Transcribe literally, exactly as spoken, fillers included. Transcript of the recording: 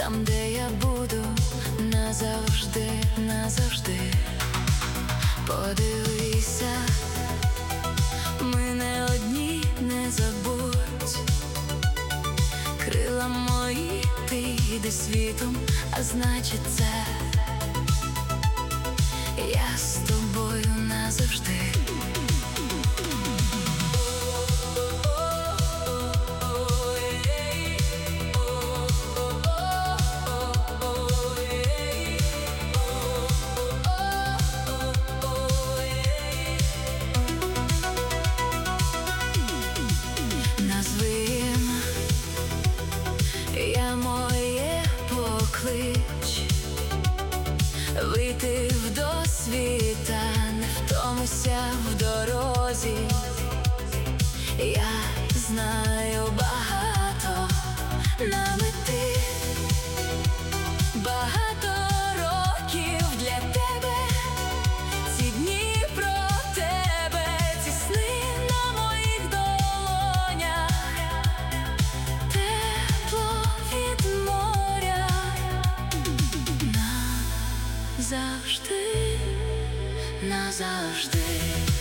там, де я буду назавжди, назавжди. Подивися, ми не одні, не забудь. Крила мої, ти йди світом, а значить це я з тобою назавжди. Я моє поклич, вийти в досвіта, не втомуся в дорозі. Я знаю багато на мети, багато років для тебе. Ці дні про тебе, ці сни на моїх долонях. Завжди, назавжди.